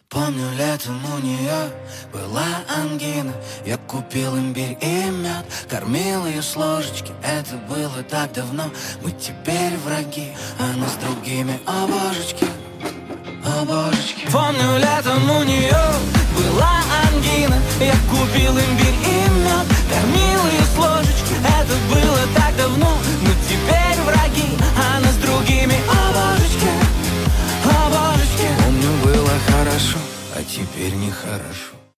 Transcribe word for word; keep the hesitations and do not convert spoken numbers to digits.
Помню, летом у нее была ангина. Я купил имбирь и мед, кормил ее с ложечки. Это было так давно, мы теперь враги. Она с другими, о божечки, о божечки. Помню, летом у нее была ангина. Я купил имбирь и мед, кормил ее с ложечки. Это было так давно, мы теперь враги. Она с другими, о божечки, о божечки. Помню, было хорошо, а теперь нехорошо.